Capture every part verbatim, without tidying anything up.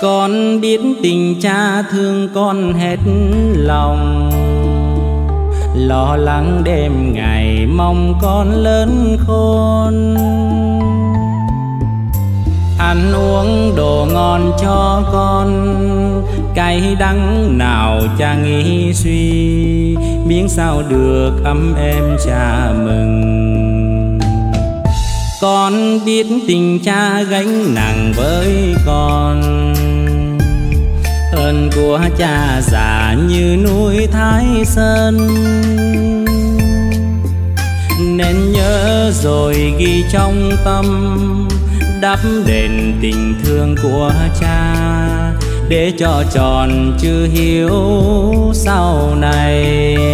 Con biết tình cha thương con hết lòng, lo lắng đêm ngày mong con lớn khôn. Ăn uống đồ ngon cho con, cay đắng nào cha nghĩ suy, miếng sao được ấm êm cha mừng. Con biết tình cha gánh nặng với con, ơn của cha già như núi Thái Sơn, nên nhớ rồi ghi trong tâm, đắp đền tình thương của cha, để cho tròn chữ hiếu sau này.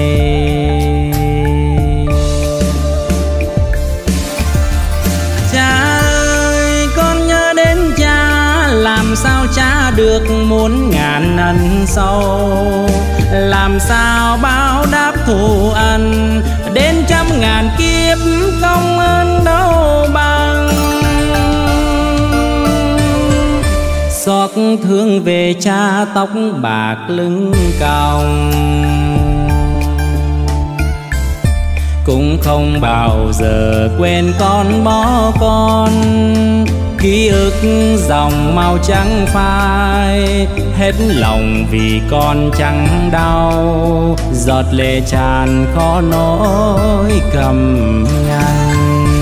Cha ơi, con nhớ đến cha, làm sao cha được muôn ngàn ân sâu, làm sao báo đáp thù ân, đến trăm ngàn kiếp công ơn đâu bằng. Xót thương về cha tóc bạc lưng còng, cũng không bao giờ quên con bó con. Ký ức dòng màu trắng phai, hết lòng vì con chẳng đau, giọt lệ tràn khó nỗi cầm ngăn.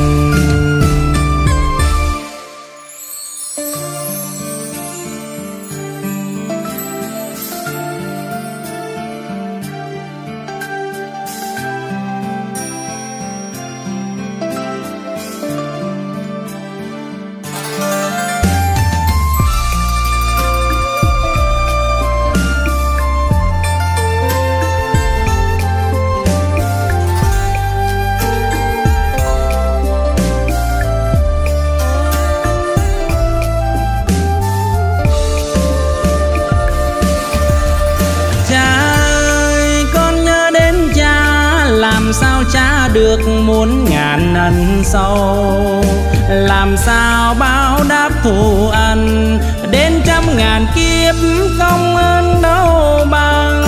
Làm sao cha được muôn ngàn ân sâu, làm sao báo đáp thù ân, đến trăm ngàn kiếp công ơn đâu bằng.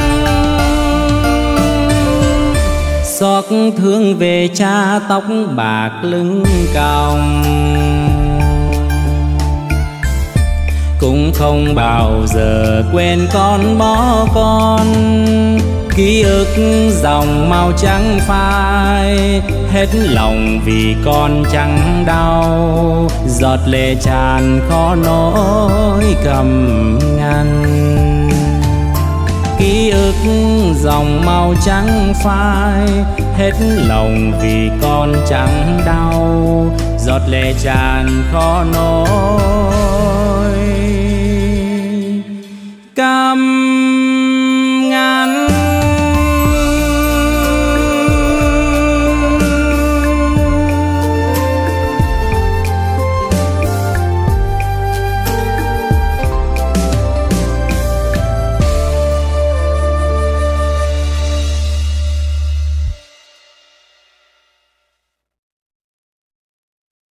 Xót thương về cha tóc bạc lưng còng, cũng không bao giờ quên con bó con. Ký ức dòng màu trắng phai, hết lòng vì con chẳng đau, giọt lệ tràn khó nỗi cầm ngăn. Ký ức dòng màu trắng phai, hết lòng vì con chẳng đau, giọt lệ tràn khó nỗi cầm